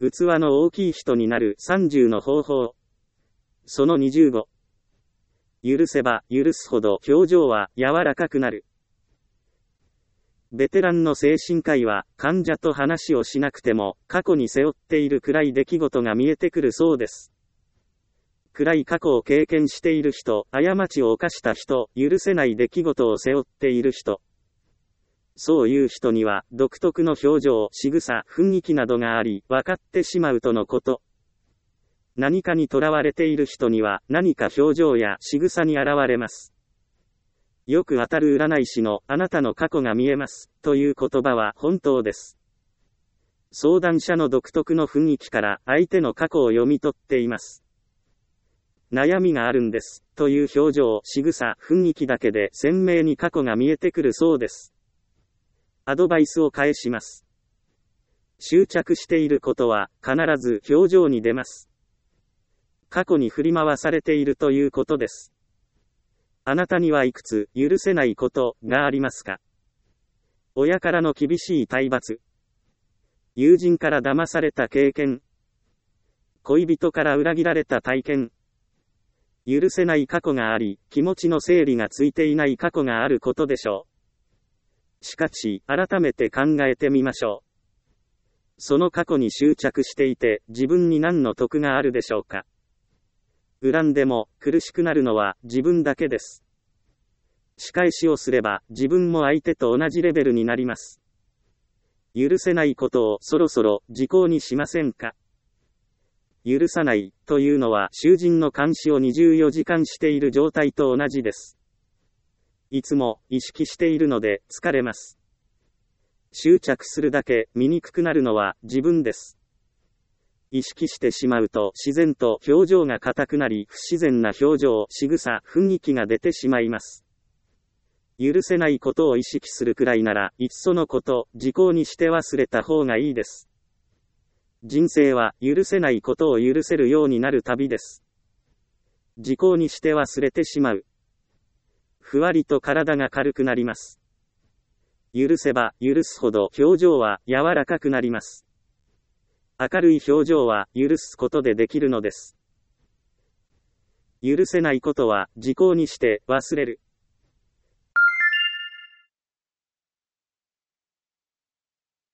器の大きい人になる30の方法。その25。許せば許すほど表情は柔らかくなる。ベテランの精神科医は患者と話をしなくても過去に背負っている暗い出来事が見えてくるそうです。暗い過去を経験している人、過ちを犯した人、許せない出来事を背負っている人。そういう人には独特の表情、仕草、雰囲気などがあり、分かってしまうとのこと。何かにとらわれている人には何か表情や仕草に現れます。よく当たる占い師のあなたの過去が見えますという言葉は本当です。相談者の独特の雰囲気から相手の過去を読み取っています。悩みがあるんですという表情、仕草、雰囲気だけで鮮明に過去が見えてくるそうです。アドバイスを返します。執着していることは必ず表情に出ます。過去に振り回されているということです。あなたにはいくつ許せないことがありますか？親からの厳しい体罰。友人から騙された経験。恋人から裏切られた体験。許せない過去があり、気持ちの整理がついていない過去があることでしょう。しかし、改めて考えてみましょう。その過去に執着していて、自分に何の得があるでしょうか？恨んでも苦しくなるのは自分だけです。仕返しをすれば自分も相手と同じレベルになります。許せないことをそろそろ時効にしませんか？許さないというのは囚人の監視を24時間している状態と同じです。いつも意識しているので疲れます。執着するだけ醜くなるのは自分です。意識してしまうと自然と表情が硬くなり、不自然な表情、仕草、雰囲気が出てしまいます。許せないことを意識するくらいなら、いっそのこと、時効にして忘れた方がいいです。人生は許せないことを許せるようになる旅です。時効にして忘れてしまう。ふわりと体が軽くなります。許せば許すほど表情は柔らかくなります。明るい表情は許すことでできるのです。許せないことは時効にして忘れる。